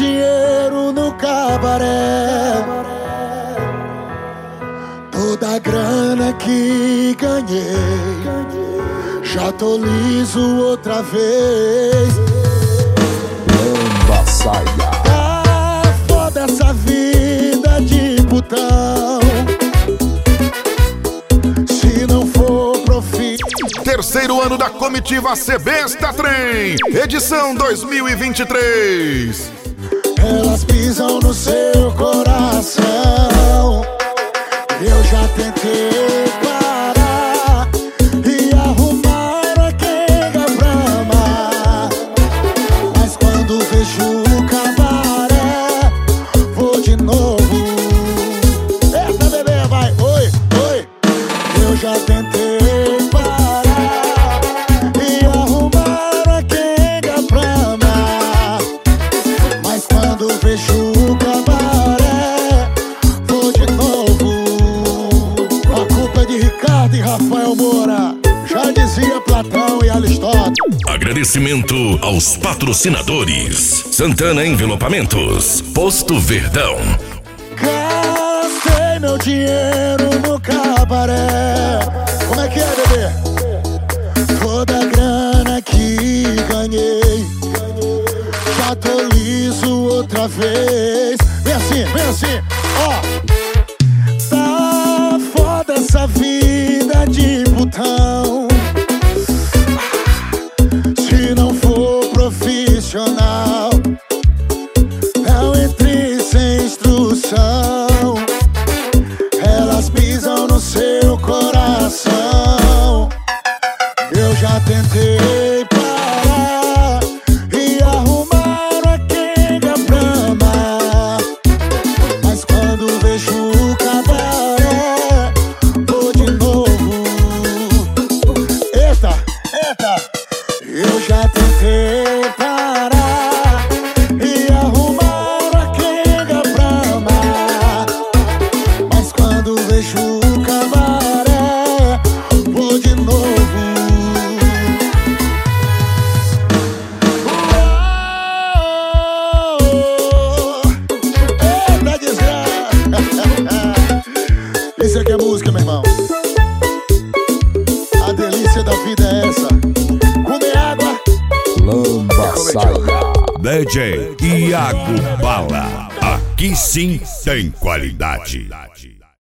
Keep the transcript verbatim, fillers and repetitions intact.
dinheiro no cabaré, toda a grana que ganhei, já tô liso outra vez. Lamba saia. Tá foda essa vida de putão, se não for profissional. Terceiro ano da comitiva Sebesta Trem, edição dois mil e vinte e três. Elas pisam no seu coração, eu já tentei parar e arrumar a quenga pra amar, mas quando vejo o cabaré, vou de novo. Eita, bebê, vai, oi, oi. Eu já tentei parar e arrumar a quenga pra amar, mas quando vejo o cabaré, vou de novo. A culpa é de Ricardo e Rafael Moura, já dizia Platão e Aristóteles. Agradecimento aos patrocinadores: Santana Envelopamentos, Posto Verdão. Gastei meu dinheiro no cabaré. Como é que é, bebê? Toda a grana que ganhei, já tô liso outra vez. Vem assim, vem assim, ó. Tá foda essa vida de putão, se não for profissional. Não entre sem instrução, elas pisam no seu coração. Eu já tentei parar e arrumar a quenga pra amar, mas quando vejo o cabaré, vou de novo. Eita, eita. Eu já tentei parar e arrumar a quenga pra amar, mas quando vejo o cabaré, vou de novo. Eita desgraça. Isso aqui é música, meu irmão. A delícia da vida é essa. Comer água. Lamba saia. D J Iago Bala. Aqui sim tem qualidade.